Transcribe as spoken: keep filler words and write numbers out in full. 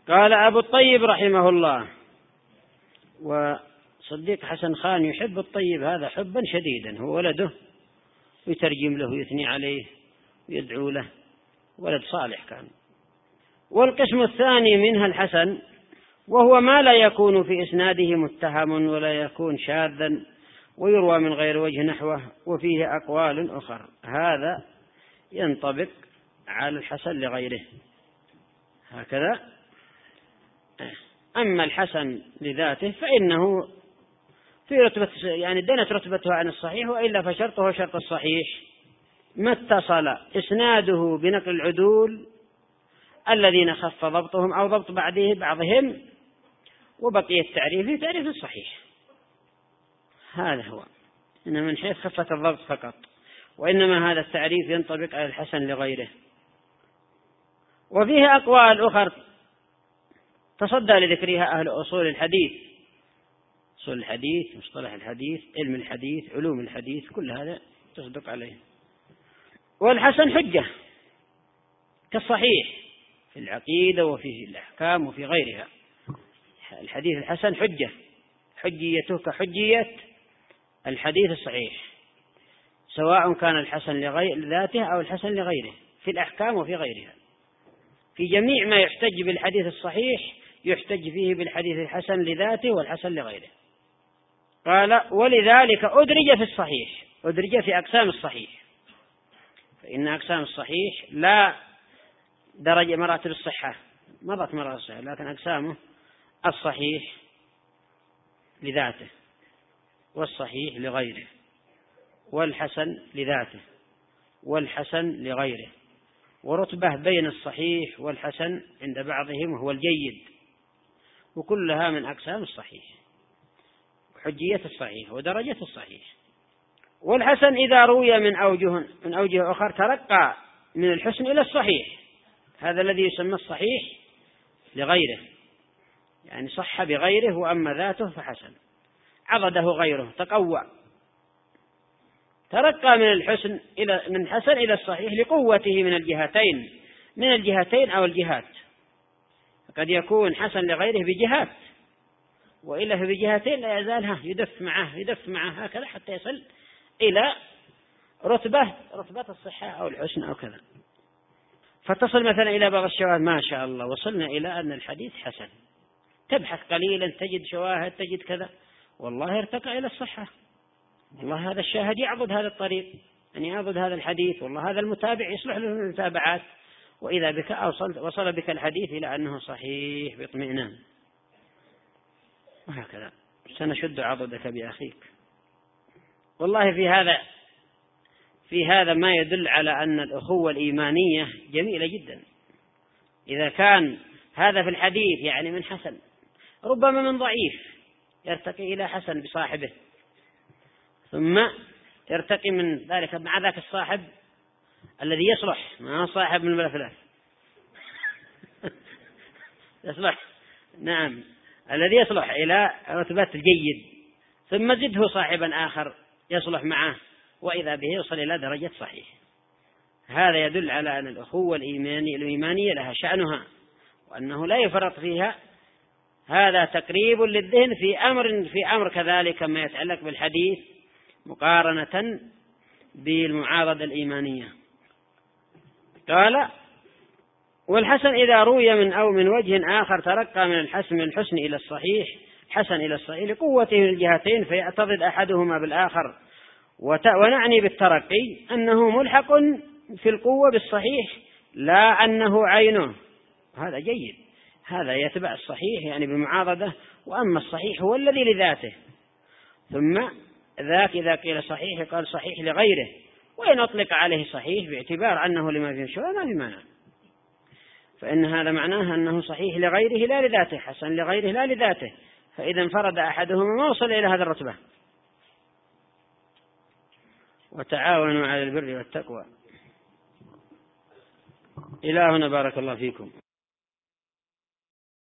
قال أبو الطيب رحمه الله: وصديق حسن خان يحب الطيب هذا حبا شديدا، هو ولده ويترجم له ويثني عليه ويدعو له، ولد صالح كان. والقسم الثاني منها الحسن، وهو ما لا يكون في إسناده متهم ولا يكون شاذا ويروى من غير وجه نحوه وفيه أقوال أخرى، هذا ينطبق على الحسن لغيره هكذا. أما الحسن لذاته فإنه في رتبة، يعني دنت رتبته عن الصحيح، وإلا فشرطه شرط الصحيح ما اتصل إسناده بنقل العدول الذين خف ضبطهم أو ضبط بعده بعضهم، وبقي التعريف في تعريف الصحيح. هذا هو، إنما من حيث خفة الضبط فقط، وإنما هذا التعريف ينطبق على الحسن لغيره. وفيه أقوال أخرى تصدى لذكرها أهل أصول الحديث، أصول الحديث، مصطلح الحديث، علم الحديث، علوم الحديث، كل هذا تصدق عليه. والحسن حجة كالصحيح في العقيدة وفي الأحكام وفي غيرها. الحديث الحسن حجة، حجيته كحجية الحديث الصحيح، سواء كان الحسن لذاته أو الحسن لغيره في الأحكام وفي غيرها. في جميع ما يحتج بالحديث الصحيح يحتج فيه بالحديث الحسن لذاته والحسن لغيره. قال: ولذلك أدرج في الصحيح، أدرج في أقسام الصحيح، فإن أقسام الصحيح لا درجة مراتب الصحة، مرات مراتب الصحة، لكن أقسامه الصحيح لذاته والصحيح لغيره والحسن لذاته والحسن لغيره، ورتبة بين الصحيح والحسن عند بعضهم وهو الجيد، وكلها من أقسام الصحيح وحجية الصحيح ودرجة الصحيح. والحسن إذا روي من أوجه من أوجه أخر ترقى من الحسن إلى الصحيح، هذا الذي يسمى الصحيح لغيره، يعني صح بغيره وأما ذاته فحسن، عضده غيره تقوى، ترقى من الحسن إلى من الحسن إلى الصحيح لقوته من الجهتين من الجهتين أو الجهات. قد يكون حسن لغيره بجهات، وإلا بجهتين لا يزالها يدف معه يدف معه هكذا حتى يصل إلى رتبة رتبة الصحة أو الحسن أو كذا، فتصل مثلا إلى بعض الشواهد ما شاء الله وصلنا إلى أن الحديث حسن، تبحث قليلا تجد شواهد تجد كذا، والله ارتقى إلى الصحة، والله هذا الشاهد يعضد هذا الطريق، أن يعضد هذا الحديث، والله هذا المتابع يصلح له المتابعات، وإذا بك أوصل وصل بك الحديث إلى أنه صحيح باطمئنان، وهكذا سنشد عضدك بأخيك. والله في هذا في هذا ما يدل على أن الأخوة الإيمانية جميلة جدا. إذا كان هذا في الحديث يعني من حسن، ربما من ضعيف يرتقي إلى حسن بصاحبه، ثم يرتقي من ذلك مع ذاك الصاحب الذي يصلح، ما صاحب من الفلاس يصلح، نعم، الذي يصلح إلى رتبة الجيد، ثم زده صاحبا آخر يصلح معه، وإذا به يوصل إلى درجة صحيح. هذا يدل على أن الأخوة الإيمانية الإيمانية لها شأنها، وأنه لا يفرط فيها. هذا تقريب للذهن في أمر في أمر كذلك ما يتعلق بالحديث مقارنة بالمعارضة الإيمانية. قال: والحسن إذا روي من أو من وجه آخر ترقى من الحسن من الحسن إلى الصحيح حسن إلى الصحيح لقوته من الجهتين فيعتضد أحدهما بالآخر. ونعني بالترقي أنه ملحق في القوة بالصحيح لا أنه عينه، هذا جيد، هذا يتبع الصحيح يعني بالمعارضة، وأما الصحيح هو الذي لذاته. ثم ذاك إذا قيل صحيح قال صحيح لغيره، وإن أطلق عليه صحيح باعتبار أنه لما فيه شبهة ما في مانع، فإن هذا معناه أنه صحيح لغيره لا لذاته، حسن لغيره لا لذاته، فإذا انفرد أحدهما ما وصل إلى هذا الرتبة. وتعاونوا على البر والتقوى. إلى هنا بارك الله فيكم.